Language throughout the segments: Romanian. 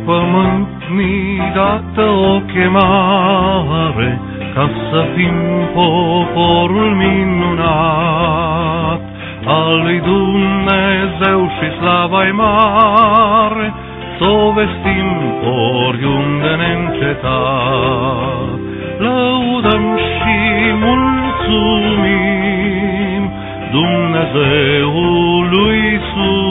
pământ mi-i dată o chemare, ca să fim poporul minunat al lui Dumnezeu și slava-i mare, s-o vestim oriunde neîncetat. Lăudăm și mulțumim Dumnezeului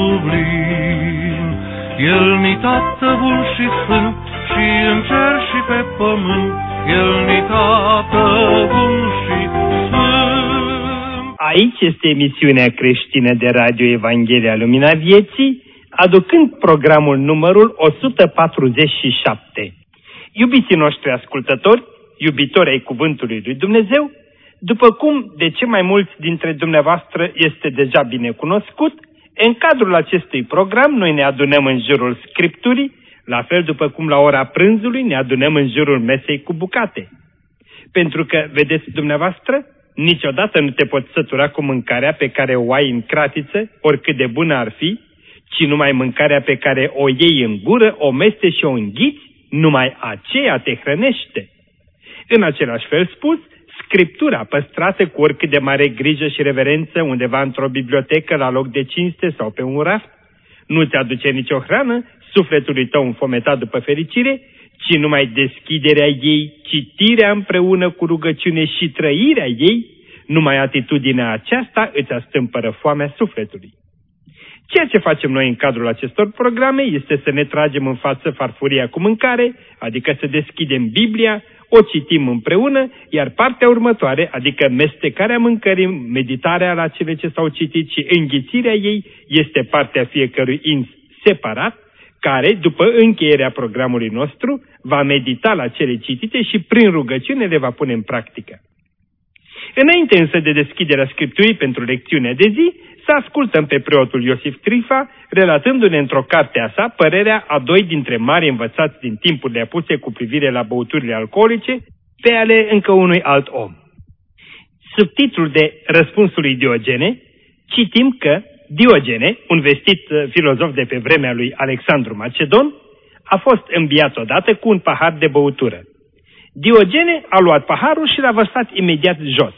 sublim. El ni Tată bun și sfânt, și în cer și pe pământ, El ni Tată bun și sfânt. Aici este emisiunea creștină de Radio Evanghelia Lumina Vieții, aducând programul numărul 147. Iubiții noștri ascultători, iubitori ai Cuvântului lui Dumnezeu, după cum de ce mai mulți dintre dumneavoastră este deja bine cunoscut, în cadrul acestui program noi ne adunăm în jurul Scripturii, la fel după cum la ora prânzului ne adunăm în jurul mesei cu bucate. Pentru că, vedeți dumneavoastră, niciodată nu te poți sătura cu mâncarea pe care o ai în cratiță, oricât de bună ar fi, ci numai mâncarea pe care o iei în gură, o mestești și o înghiți, numai aceea te hrănește. În același fel spus, Scriptura păstrată cu oricât de mare grijă și reverență undeva într-o bibliotecă la loc de cinste sau pe un raft, nu ți aduce nicio hrană sufletului tău înfometat după fericire, ci numai deschiderea ei, citirea împreună cu rugăciune și trăirea ei, numai atitudinea aceasta îți astâmpără foamea sufletului. Ceea ce facem noi în cadrul acestor programe este să ne tragem în față farfuria cu mâncare, adică să deschidem Biblia, o citim împreună, iar partea următoare, adică mestecarea mâncării, meditarea la cele ce s-au citit și înghițirea ei, este partea fiecărui ins separat, care, după încheierea programului nostru, va medita la cele citite și prin rugăciune le va pune în practică. Înainte însă de deschiderea Scripturii pentru lecțiunea de zi, să ascultăm pe preotul Iosif Trifa, relatându-ne într-o carte a sa părerea a doi dintre mari învățați din timpurile apuse cu privire la băuturile alcoolice, pe ale încă unui alt om. Sub titlul de Răspunsul lui Diogene, citim că Diogene, un vestit filozof de pe vremea lui Alexandru Macedon, a fost înviat odată cu un pahar de băutură. Diogene a luat paharul și l-a vărsat imediat jos.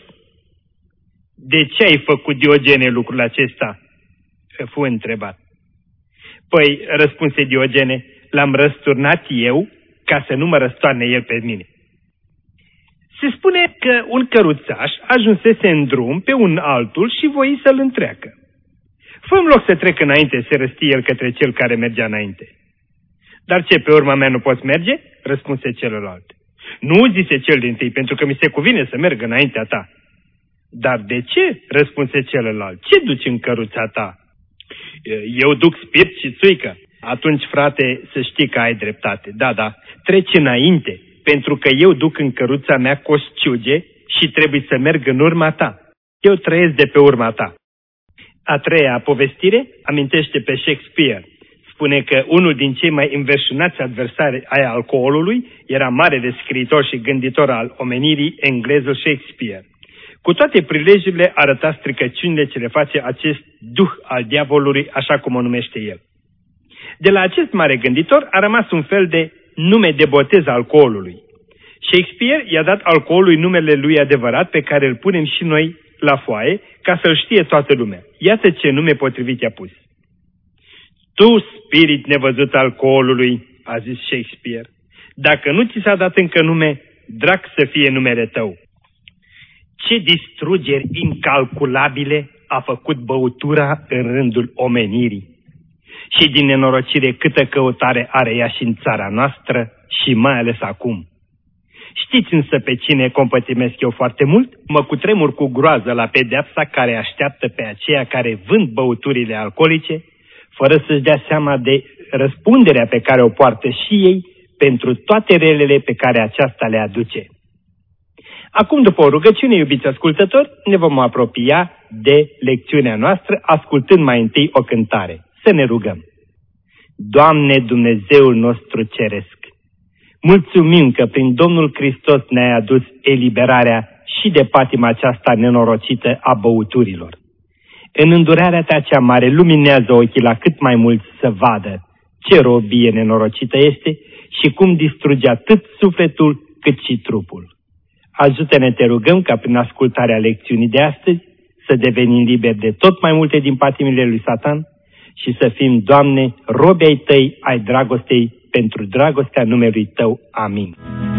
De ce ai făcut, Diogene, lucrul acesta? Fu întrebat. Păi, răspunse Diogene, l-am răsturnat eu ca să nu mă răstoarne el pe mine. Se spune că un căruțaș ajunsese în drum pe un altul și voi să-l întreacă. Fă-mi loc să trec înainte, se răsti el către cel care mergea înainte. Dar ce, pe urma mea nu poți merge? Răspunse celălalt. Nu, zise cel dintâi, pentru că mi se cuvine să merg înaintea ta. Dar de ce? Răspunse celălalt. Ce duci în căruța ta? Eu duc spirit și țuică. Atunci, frate, să știi că ai dreptate. Da, treci înainte, pentru că eu duc în căruța mea cosciuge și trebuie să merg în urma ta. Eu trăiesc de pe urma ta. A treia povestire amintește pe Shakespeare. Spune că unul din cei mai înverșunați adversari ai alcoolului era marele scriitor și gânditor al omenirii, englezul Shakespeare. Cu toate prilejurile arăta stricăciunile ce le face acest duh al diavolului, așa cum o numește el. De la acest mare gânditor a rămas un fel de nume de botez alcoolului. Shakespeare i-a dat alcoolului numele lui adevărat pe care îl punem și noi la foaie ca să-l știe toată lumea. Iată ce nume potrivit i-a pus. Tu, spirit nevăzut alcoolului, a zis Shakespeare, dacă nu ți s-a dat încă nume, drag să fie numele tău. Ce distrugeri incalculabile a făcut băutura în rândul omenirii. Și din nenorocire câtă căutare are ea și în țara noastră și mai ales acum. Știți însă pe cine compătimesc eu foarte mult? Mă cutremur cu groază la pedeapsa care așteaptă pe aceia care vând băuturile alcoolice, fără să-și dea seama de răspunderea pe care o poartă și ei pentru toate relele pe care aceasta le aduce. Acum, după o rugăciune, iubiți ascultători, ne vom apropia de lecțiunea noastră, ascultând mai întâi o cântare. Să ne rugăm. Doamne Dumnezeul nostru ceresc, mulțumim că prin Domnul Hristos ne-ai adus eliberarea și de patima aceasta nenorocită a băuturilor. În îndurarea ta cea mare, luminează ochii la cât mai mulți să vadă Ce robie nenorocită este și cum distruge atât sufletul cât și trupul. Ajută-ne, te rugăm, ca prin ascultarea lecțiunii de astăzi să devenim liberi de tot mai multe din patimile lui Satan și să fim, Doamne, robi ai Tăi, ai dragostei, pentru dragostea numelui Tău. Amin.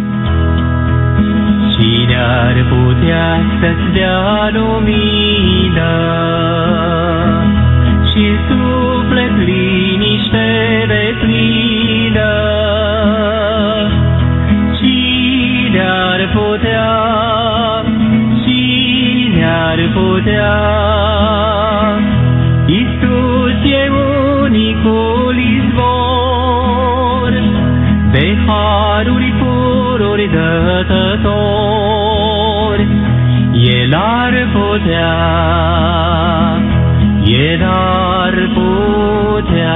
Cine ar putea să-ți dea lumină și suflet liniște deplină? Cine ar putea, cine ar putea? Iisus e unicul izvor, de haruri pururi dătător. El ar putea, El ar putea.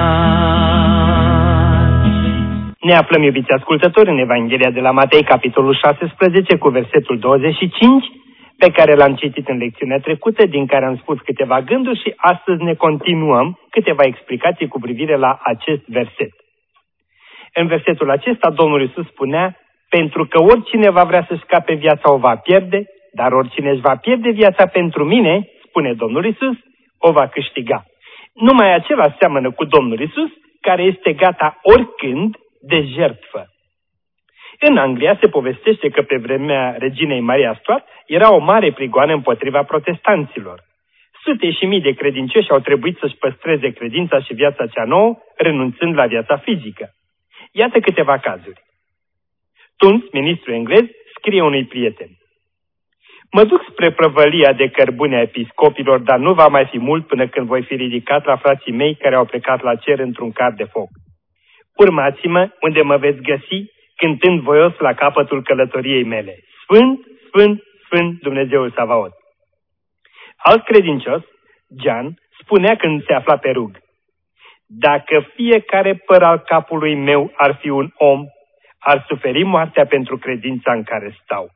Ne aflăm, iubiți ascultători, în Evanghelia de la Matei, capitolul 16, cu versetul 25, pe care l-am citit în lecțiunea trecută, din care am spus câteva gânduri și astăzi ne continuăm câteva explicații cu privire la acest verset. În versetul acesta, Domnul Iisus spunea: pentru că oricine va vrea să scape viața o va pierde, dar oricine își va pierde viața pentru mine, spune Domnul Iisus, o va câștiga. Numai acela seamănă cu Domnul Iisus, care este gata oricând de jertfă. În Anglia se povestește că pe vremea reginei Maria Stuart era o mare prigoană împotriva protestanților. Sute și mii de credincioși au trebuit să-și păstreze credința și viața cea nouă, renunțând la viața fizică. Iată câteva cazuri. Tunț, ministrul englez, scrie unui prieten: mă duc spre prăvălia de cărbune a episcopilor, dar nu va mai fi mult până când voi fi ridicat la frații mei care au plecat la cer într-un car de foc. Urmați-mă unde mă veți găsi, cântând voios la capătul călătoriei mele: Sfânt, Sfânt, Sfânt Dumnezeul Savaot. Alt credincios, Gian, spunea când se afla pe rug: dacă fiecare păr al capului meu ar fi un om, ar suferi moartea pentru credința în care stau.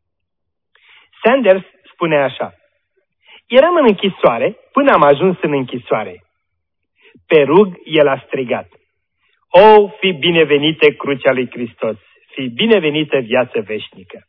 Sanders spune așa: eram în închisoare până am ajuns în închisoare. Pe rug el a strigat: o, fi binevenită crucea lui Hristos, fi binevenită viață veșnică.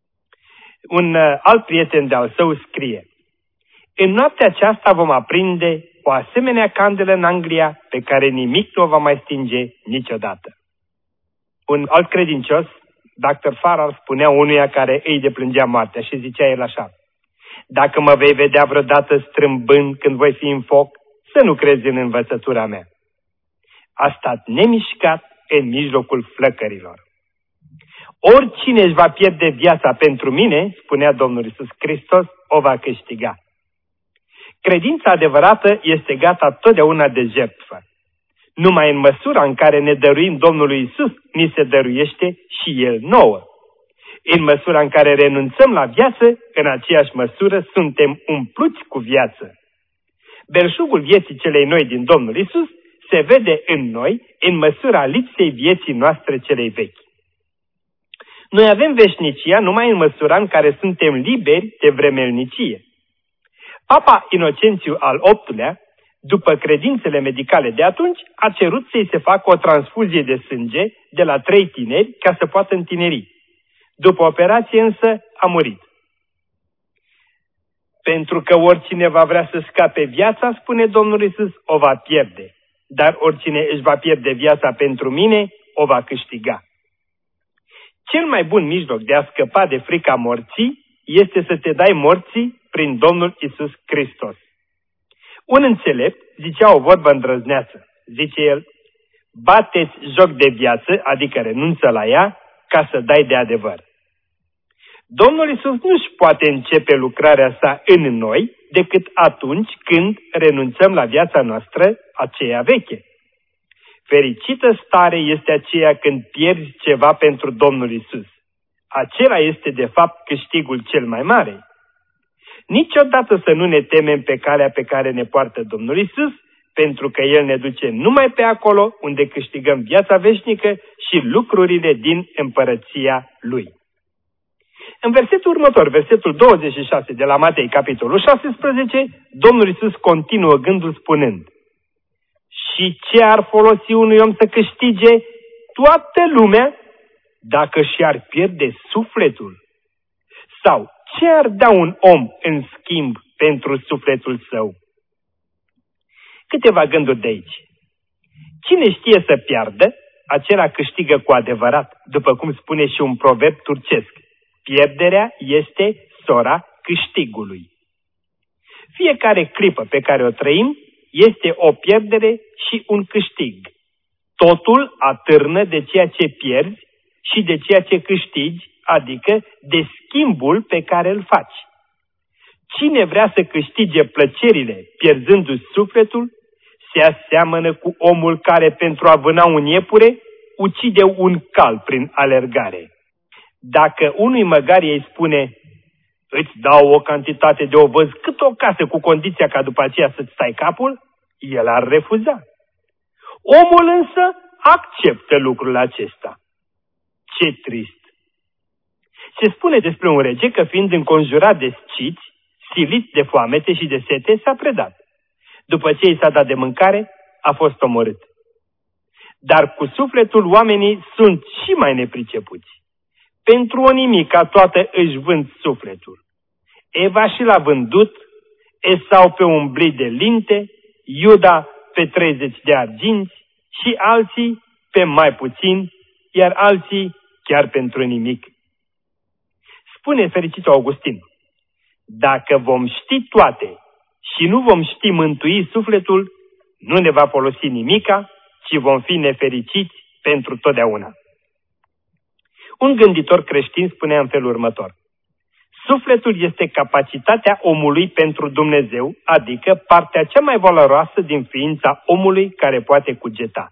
Un alt prieten de-al său scrie: în noaptea aceasta vom aprinde o asemenea candelă în Anglia pe care nimic nu o va mai stinge niciodată. Un alt credincios, Dr. Farrar, spunea unuia care îi deplângea moartea și zicea el așa: dacă mă vei vedea vreodată strâmbând când voi fi în foc, să nu crezi în învățătura mea. A stat nemișcat în mijlocul flăcărilor. Oricine își va pierde viața pentru mine, spunea Domnul Iisus Hristos, o va câștiga. Credința adevărată este gata totdeauna de jertfă. Numai în măsura în care ne dăruim Domnului Iisus, ni se dăruiește și El nouă. În măsura în care renunțăm la viață, în aceeași măsură suntem umpluți cu viață. Belșugul vieții celei noi din Domnul Iisus se vede în noi în măsura lipsei vieții noastre celei vechi. Noi avem veșnicia numai în măsura în care suntem liberi de vremelnicie. Papa Inocențiu al VIII-lea, după credințele medicale de atunci, a cerut să-i se facă o transfuzie de sânge de la 3 tineri ca să poată întineri. După operație însă a murit. Pentru că oricine va vrea să scape viața, spune Domnul Iisus, o va pierde. Dar oricine își va pierde viața pentru mine, o va câștiga. Cel mai bun mijloc de a scăpa de frica morții este să te dai morții prin Domnul Iisus Hristos. Un înțelept zicea o vorbă îndrăzneață. Zice el: bate-ți joc de viață, adică renunță la ea, ca să dai de adevăr. Domnul Iisus nu-și poate începe lucrarea sa în noi decât atunci când renunțăm la viața noastră, aceea veche. Fericită stare este aceea când pierzi ceva pentru Domnul Iisus. Acela este de fapt câștigul cel mai mare. Niciodată să nu ne temem pe calea pe care ne poartă Domnul Iisus, pentru că El ne duce numai pe acolo unde câștigăm viața veșnică și lucrurile din împărăția Lui. În versetul următor, versetul 26 de la Matei, capitolul 16, Domnul Iisus continuă gândul spunând: Și ce ar folosi unui om să câștige toată lumea dacă și-ar pierde sufletul? Sau ce ar da un om în schimb pentru sufletul său? Câteva gânduri de aici. Cine știe să piardă, acela câștigă cu adevărat, după cum spune și un proverb turcesc. Pierderea este sora câștigului. Fiecare clipă pe care o trăim este o pierdere și un câștig. Totul atârnă de ceea ce pierzi și de ceea ce câștigi, adică de schimbul pe care îl faci. Cine vrea să câștige plăcerile pierzându-și sufletul, se aseamănă cu omul care pentru a vâna un iepure ucide un cal prin alergare. Dacă unui măgar îi spune: îți dau o cantitate de ovăz cât o casă cu condiția ca după aceea să-ți stai capul, el ar refuza. Omul însă acceptă lucrul acesta. Ce trist! Se spune despre un rege că, fiind înconjurat de sciți, silit de foamete și de sete, s-a predat. După ce i s-a dat de mâncare, a fost omorât. Dar cu sufletul oamenii sunt și mai nepricepuți. Pentru o nimica toată își vând sufletul. Eva și l-a vândut, Esau pe un blid de linte, Iuda pe 30 de arginți și alții pe mai puțin, iar alții chiar pentru nimic. Spune fericitul Augustin: dacă vom ști toate și nu vom ști mântui sufletul, nu ne va folosi nimica, ci vom fi nefericiți pentru totdeauna. Un gânditor creștin spunea în felul următor: sufletul este capacitatea omului pentru Dumnezeu, adică partea cea mai valoroasă din ființa omului care poate cugeta.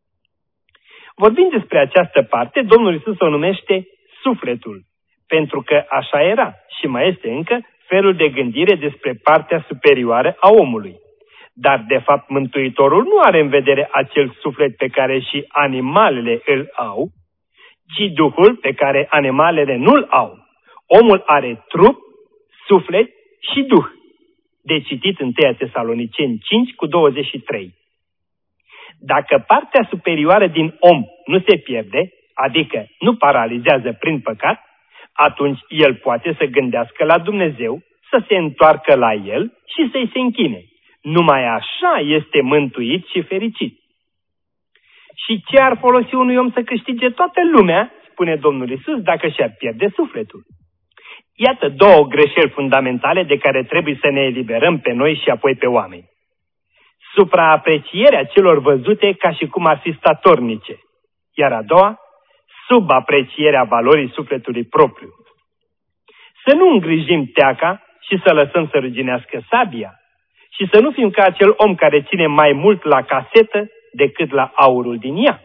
Vorbind despre această parte, Domnul Iisus o numește sufletul, pentru că așa era și mai este încă felul de gândire despre partea superioară a omului. Dar, de fapt, Mântuitorul nu are în vedere acel suflet pe care și animalele îl au, ci Duhul pe care animalele nu-l au. Omul are trup, suflet și Duh. De citit în 1 Tesaloniceni 5:23. Dacă partea superioară din om nu se pierde, adică nu paralizează prin păcat, atunci el poate să gândească la Dumnezeu, să se întoarcă la El și să-i se închine. Numai așa este mântuit și fericit. Și ce ar folosi unui om să câștige toată lumea, spune Domnul Iisus, dacă și-ar pierde sufletul? Iată două greșeli fundamentale de care trebuie să ne eliberăm pe noi și apoi pe oameni. Supraaprecierea celor văzute ca și cum ar fi statornice, iar a doua, subaprecierea valorii sufletului propriu. Să nu îngrijim teaca și să lăsăm să ruginească sabia și să nu fim ca acel om care ține mai mult la casetă decât la aurul din ea.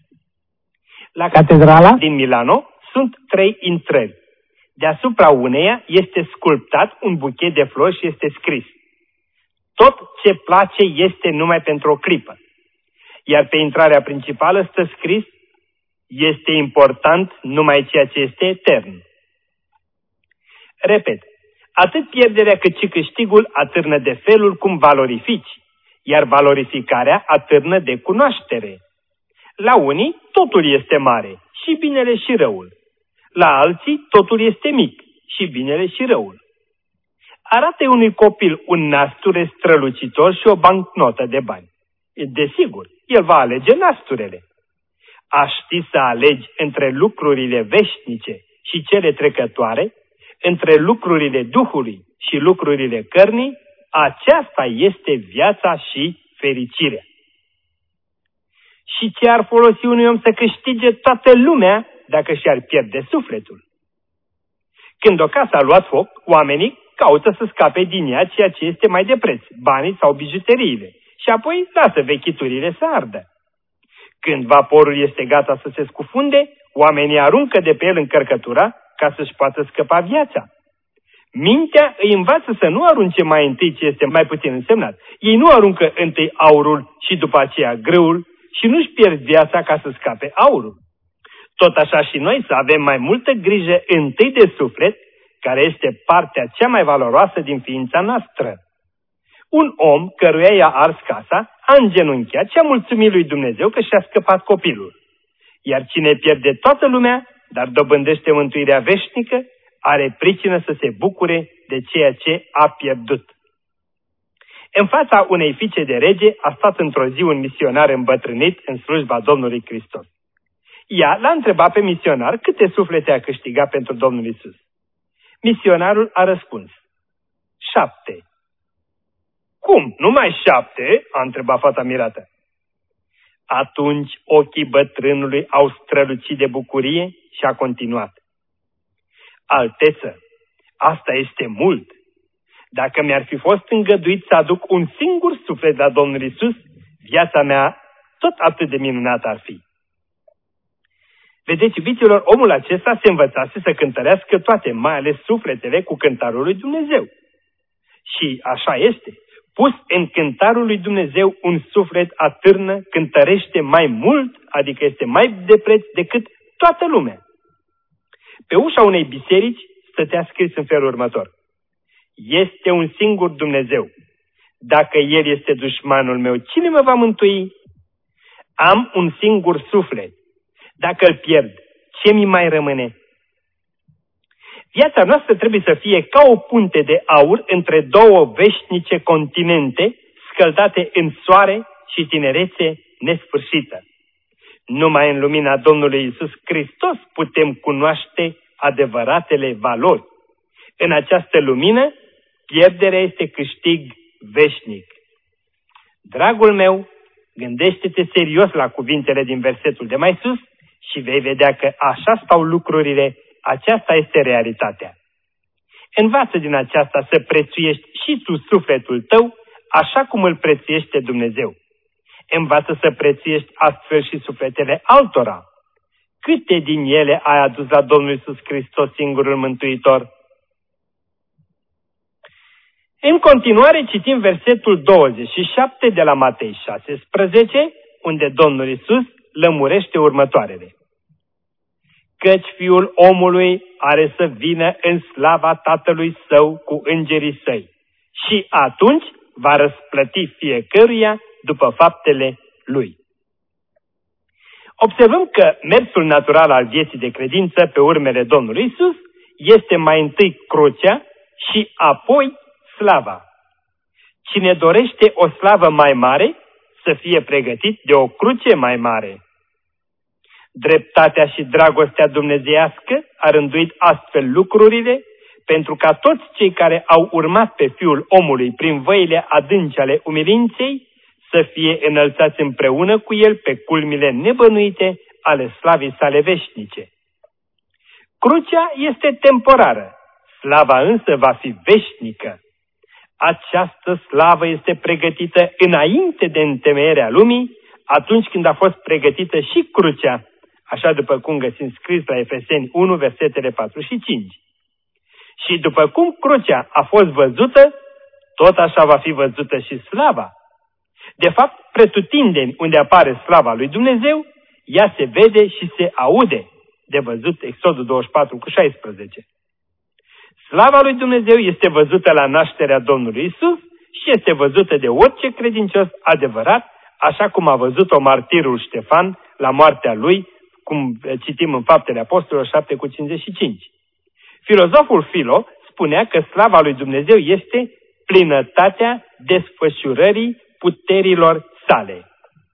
La catedrala din Milano sunt 3 intrări. Deasupra uneia este sculptat un buchet de flori și este scris: tot ce place este numai pentru o clipă. Iar pe intrarea principală stă scris: este important numai ceea ce este etern. Repet, atât pierderea cât și câștigul atârnă de felul cum valorifici, iar valorificarea atârnă de cunoaștere. La unii totul este mare, și binele și răul. La alții totul este mic, și binele și răul. Arată unui copil un nasture strălucitor și o bancnotă de bani. Desigur, el va alege nasturele. A ști să alegi între lucrurile veșnice și cele trecătoare, între lucrurile Duhului și lucrurile cărnii, aceasta este viața și fericirea. Și ce ar folosi unui om să câștige toată lumea dacă și-ar pierde sufletul? Când o casă a luat foc, oamenii caută să scape din ea ceea ce este mai de preț, banii sau bijuteriile, și apoi lasă vechiturile să ardă. Când vaporul este gata să se scufunde, oamenii aruncă de pe el încărcătura ca să-și poată scăpa viața. Mintea îi învață să nu arunce mai întâi ce este mai puțin însemnat. Ei nu aruncă întâi aurul și după aceea grâul și nu-și pierd viața ca să scape aurul. Tot așa și noi să avem mai multă grijă întâi de suflet, care este partea cea mai valoroasă din ființa noastră. Un om căruia i-a ars casa a îngenunchiat și a mulțumit lui Dumnezeu că și-a scăpat copilul. Iar cine pierde toată lumea, dar dobândește mântuirea veșnică, are pricină să se bucure de ceea ce a pierdut. În fața unei fiice de rege a stat într-o zi un misionar îmbătrânit în slujba Domnului Hristos. Ea l-a întrebat pe misionar câte suflete a câștigat pentru Domnul Iisus. Misionarul a răspuns: 7. Cum? Numai 7? A întrebat fata mirată. Atunci ochii bătrânului au strălucit de bucurie și a continuat: Alteță, asta este mult. Dacă mi-ar fi fost îngăduit să aduc un singur suflet la Domnul Iisus, viața mea tot atât de minunată ar fi. Vedeți, iubiților, omul acesta se învățase să cântărească toate, mai ales sufletele, cu cântarul lui Dumnezeu. Și așa este. Pus în cântarul lui Dumnezeu, un suflet atârnă, cântărește mai mult, adică este mai de preț decât toată lumea. Pe ușa unei biserici stătea scris în felul următor: Este un singur Dumnezeu. Dacă El este dușmanul meu, cine mă va mântui? Am un singur suflet. Dacă îl pierd, ce mi mai rămâne? Viața noastră trebuie să fie ca o punte de aur între două veșnice continente, scăldate în soare și tinerețe nesfârșită. Numai în lumina Domnului Iisus Hristos putem cunoaște adevăratele valori. În această lumină, pierderea este câștig veșnic. Dragul meu, gândește-te serios la cuvintele din versetul de mai sus și vei vedea că așa stau lucrurile, aceasta este realitatea. Învață din aceasta să prețuiești și tu sufletul tău așa cum îl prețuiește Dumnezeu. Învață să prețuiești astfel și sufletele altora. Câte din ele ai adus la Domnul Iisus Hristos, singurul Mântuitor? În continuare citim versetul 27 de la Matei 16, unde Domnul Iisus lămurește următoarele: Căci Fiul omului are să vină în slava Tatălui Său cu îngerii Săi și atunci va răsplăti fiecăruia după faptele lui. Observăm că mersul natural al vieții de credință pe urmele Domnului Iisus este mai întâi crucea și apoi slava. Cine dorește o slavă mai mare, să fie pregătit de o cruce mai mare. Dreptatea și dragostea dumnezeiască a rânduit astfel lucrurile, pentru ca toți cei care au urmat pe Fiul omului prin văile adânci ale umilinței să fie înălțați împreună cu El pe culmile nebănuite ale slavei sale veșnice. Crucea este temporară, slava însă va fi veșnică. Această slavă este pregătită înainte de întemeierea lumii, atunci când a fost pregătită și crucea, așa după cum găsim scris la Efeseni 1, versetele 4 și 5. Și după cum crucea a fost văzută, tot așa va fi văzută și slava. De fapt, pretutindeni unde apare slava lui Dumnezeu, ea se vede și se aude, de văzut Exodul 24 cu 16. Slava lui Dumnezeu este văzută la nașterea Domnului Iisus și este văzută de orice credincios adevărat, așa cum a văzut-o martirul Ștefan la moartea lui, cum citim în Faptele Apostolilor 7 cu 55. Filozoful Filo spunea că slava lui Dumnezeu este plinătatea desfășurării puterilor sale.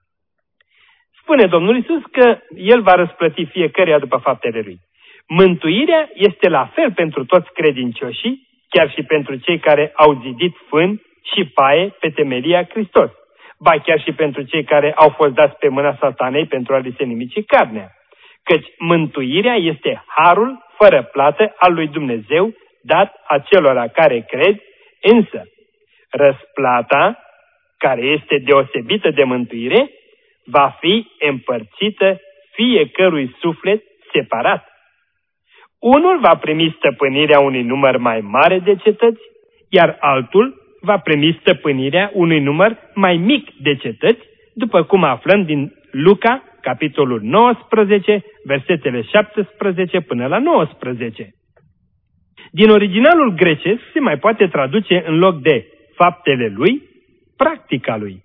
Spune Domnul Iisus că El va răsplăti fiecăruia după faptele Lui. Mântuirea este la fel pentru toți credincioșii, chiar și pentru cei care au zidit fân și paie pe temelia Hristos, ba chiar și pentru cei care au fost dați pe mâna Satanei pentru a li se nimici carnea. Căci mântuirea este harul fără plată al lui Dumnezeu dat acelora care cred, însă răsplata, care este deosebită de mântuire, va fi împărțită fiecărui suflet separat. Unul va primi stăpânirea unui număr mai mare de cetăți, iar altul va primi stăpânirea unui număr mai mic de cetăți, după cum aflăm din Luca, capitolul 19, versetele 17 până la 19. Din originalul grecesc se mai poate traduce în loc de faptele lui, practica lui.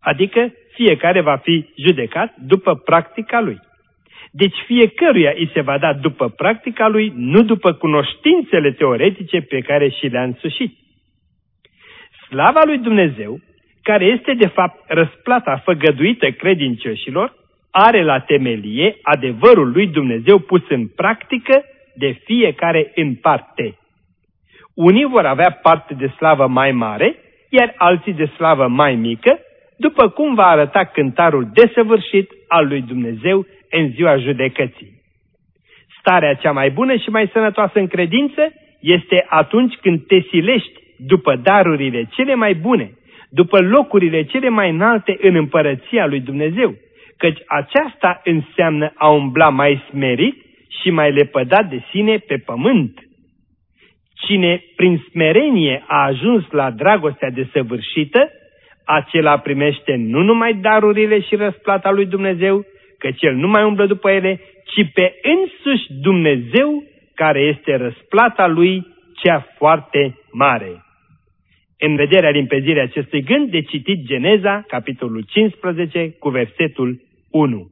adică fiecare va fi judecat după practica lui. Deci fiecăruia îi se va da după practica lui, nu după cunoștințele teoretice pe care și le-a însușit. Slava lui Dumnezeu, care este de fapt răsplata făgăduită credincioșilor, are la temelie adevărul lui Dumnezeu pus în practică de fiecare în parte. Unii vor avea parte de slavă mai mare, iar alții de slavă mai mică, după cum va arăta cântarul desăvârșit al lui Dumnezeu în ziua judecății. Starea cea mai bună și mai sănătoasă în credință este atunci când te silești după darurile cele mai bune, după locurile cele mai înalte în împărăția lui Dumnezeu, căci aceasta înseamnă a umbla mai smerit și mai lepădat de sine pe pământ. Cine prin smerenie a ajuns la dragostea desăvârșită, acela primește nu numai darurile și răsplata lui Dumnezeu, căci el nu mai umblă după ele, ci pe însuși Dumnezeu, care este răsplata lui cea foarte mare. În vederea limpezirii acestui gând, de citit Geneza, capitolul 15, cu versetul 1.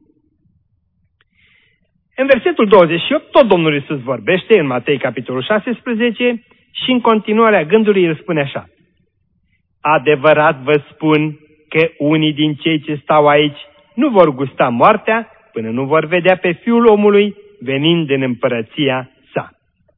În versetul 28, tot Domnul Iisus vorbește în Matei, capitolul 16, și în continuarea gândului el spune așa: adevărat vă spun că unii din cei ce stau aici nu vor gusta moartea până nu vor vedea pe Fiul omului venind în împărăția sa.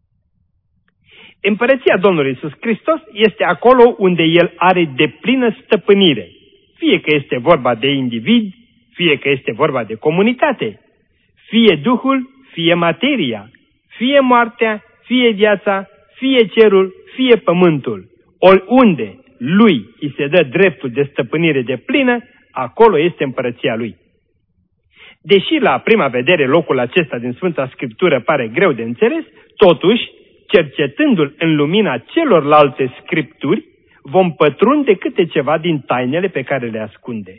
Împărăția Domnului Iisus Hristos este acolo unde El are deplină stăpânire, fie că este vorba de individ, fie că este vorba de comunitate, fie Duhul, fie materia, fie moartea, fie viața, fie cerul, fie pământul. Oriunde Lui îi se dă dreptul de stăpânire deplină, acolo este împărăția Lui. Deși la prima vedere locul acesta din Sfânta Scriptură pare greu de înțeles, totuși, cercetându-l în lumina celorlalte Scripturi, vom pătrunde câte ceva din tainele pe care le ascunde.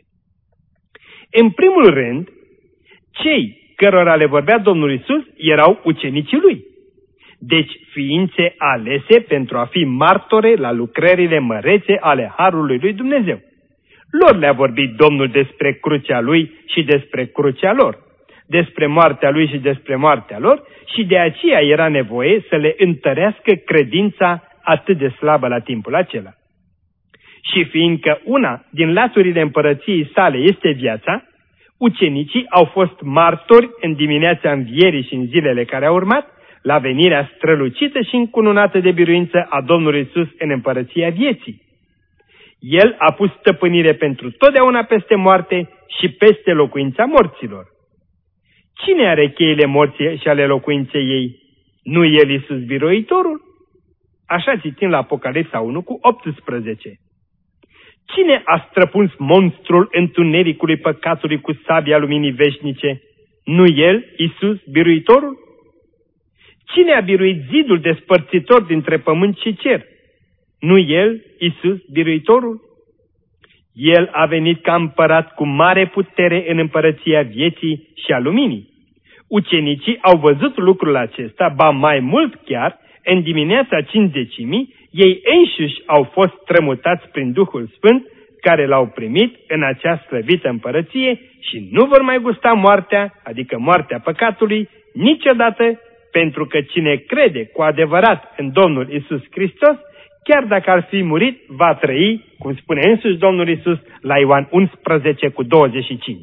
În primul rând, cei cărora le vorbea Domnul Iisus erau ucenicii Lui, deci ființe alese pentru a fi martore la lucrările mărețe ale Harului lui Dumnezeu. Lor le-a vorbit Domnul despre crucea Lui și despre crucea lor, despre moartea Lui și despre moartea lor, și de aceea era nevoie să le întărească credința atât de slabă la timpul acela. Și fiindcă una din laturile împărăției sale este viața, ucenicii au fost martori în dimineața învierii și în zilele care au urmat, la venirea strălucită și încununată de biruință a Domnului Iisus în împărăția vieții. El a pus stăpânire pentru totdeauna peste moarte și peste locuința morților. Cine are cheile morții și ale locuinței ei? Nu El, Iisus biruitorul? Așa citim la Apocalipsa 1 cu 18. Cine a străpuns monstrul întunericului păcatului cu sabia luminii veșnice? Nu El, Iisus biruitorul? Cine a biruit zidul despărțitor dintre pământ și cer? Nu El, Iisus biruitorul? El a venit ca împărat cu mare putere în împărăția vieții și a luminii. Ucenicii au văzut lucrul acesta, ba mai mult chiar, în dimineața Cincizecimii, ei înșiși au fost strămutați prin Duhul Sfânt, care l-au primit în acea slăvită împărăție și nu vor mai gusta moartea, adică moartea păcatului, niciodată, pentru că cine crede cu adevărat în Domnul Iisus Hristos, chiar dacă ar fi murit, va trăi, cum spune însuși Domnul Iisus la Ioan 11 cu 25.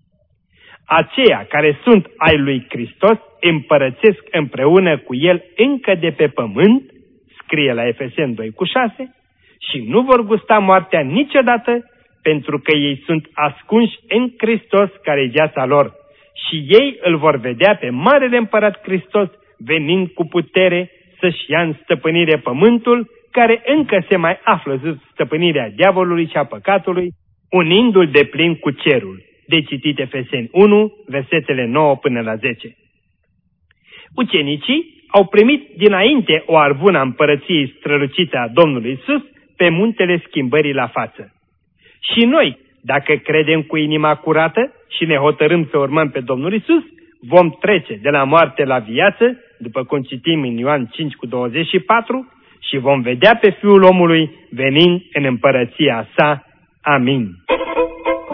Aceia care sunt ai lui Hristos împărățesc împreună cu El încă de pe pământ, scrie la Efeseni 2 cu 6, și nu vor gusta moartea niciodată, pentru că ei sunt ascunși în Hristos, care e viața lor, și ei îl vor vedea pe Marele Împărat Hristos venind cu putere să-și ia în stăpânire pământul, care încă se mai află sub stăpânirea diavolului și a păcatului, unindu-l de plin cu cerul. De citit Efeseni 1, versetele 9 până la 10. Ucenicii au primit dinainte o arvună a împărăției strălucite a Domnului Iisus pe muntele schimbării la față. Și noi, dacă credem cu inima curată și ne hotărâm să urmăm pe Domnul Iisus, vom trece de la moarte la viață, după cum citim în Ioan 5 cu 24, și vom vedea pe Fiul omului venind în împărăția sa. Amin.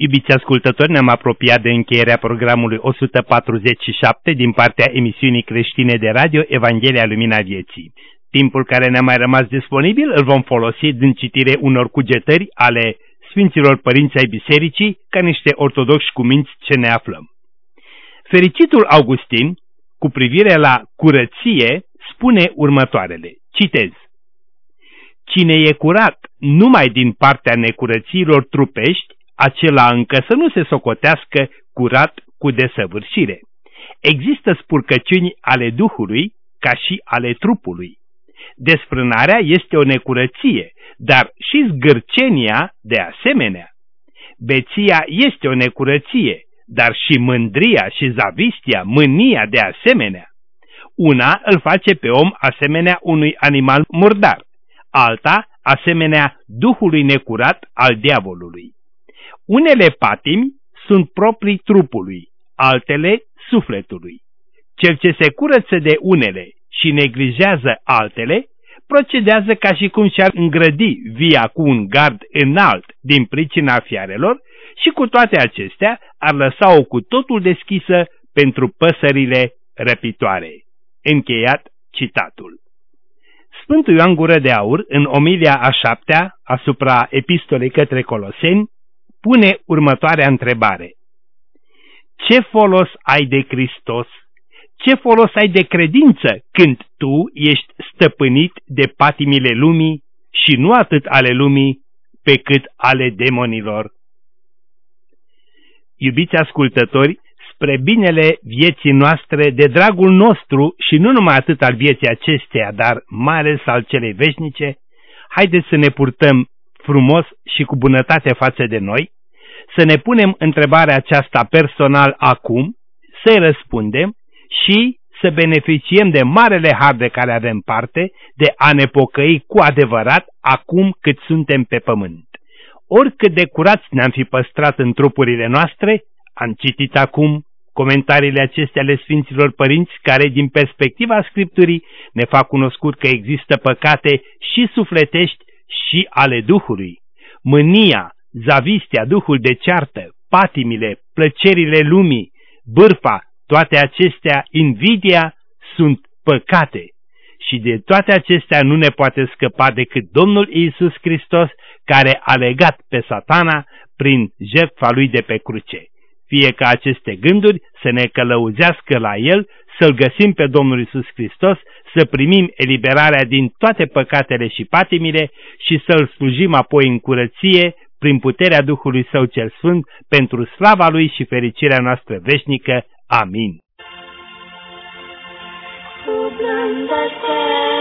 Iubiți ascultători, ne-am apropiat de încheierea programului 147 din partea emisiunii creștine de radio Evanghelia Lumina Vieții. Timpul care ne-a mai rămas disponibil îl vom folosi din citire unor cugetări ale Sfinților Părinți ai Bisericii, ca niște ortodoxi cuminți ce ne aflăm. Fericitul Augustin, cu privire la curăție, spune următoarele. Citez. Cine e curat numai din partea necurățiilor trupești, acela încă să nu se socotească curat cu desăvârșire. Există spurcăciuni ale Duhului ca și ale trupului. Desfrânarea este o necurăție, dar și zgârcenia de asemenea. Beția este o necurăție, dar și mândria și zavistia, mânia de asemenea. Una îl face pe om asemenea unui animal murdar, alta asemenea duhului necurat al diavolului. Unele patimi sunt proprii trupului, altele sufletului. Cel ce se curăță de unele și neglijează altele, procedează ca și cum și-ar îngrădi via cu un gard înalt din pricina fiarelor și cu toate acestea ar lăsa-o cu totul deschisă pentru păsările răpitoare. Încheiat citatul. Sfântul Ioan Gură de Aur, în omilia a 7-a asupra epistolei către Coloseni, pune următoarea întrebare. Ce folos ai de Hristos? Ce folos ai de credință când tu ești stăpânit de patimile lumii și nu atât ale lumii, pe cât ale demonilor? Iubiți ascultători, spre binele vieții noastre, de dragul nostru și nu numai atât al vieții acesteia, dar mai ales al celei veșnice, haideți să ne purtăm frumos și cu bunătate față de noi, să ne punem întrebarea aceasta personal acum, să-i răspundem și să beneficiem de marele har de care avem parte, de a ne pocăi cu adevărat acum cât suntem pe pământ. Oricât de curați ne-am fi păstrat în trupurile noastre, am citit acum comentariile acestea ale Sfinților Părinți, care din perspectiva Scripturii ne fac cunoscut că există păcate și sufletești și ale Duhului. Mânia, zavistea, duhul de ceartă, patimile, plăcerile lumii, bârfa, toate acestea, invidia, sunt păcate. Și de toate acestea nu ne poate scăpa decât Domnul Iisus Hristos, care a legat pe Satana prin jertfa lui de pe cruce. Fie ca aceste gânduri să ne călăuzească la El, să-L găsim pe Domnul Iisus Hristos, să primim eliberarea din toate păcatele și patimile și să-L slujim apoi în curăție, prin puterea Duhului Său cel Sfânt, pentru slava Lui și fericirea noastră veșnică. Amin. Cu blândățe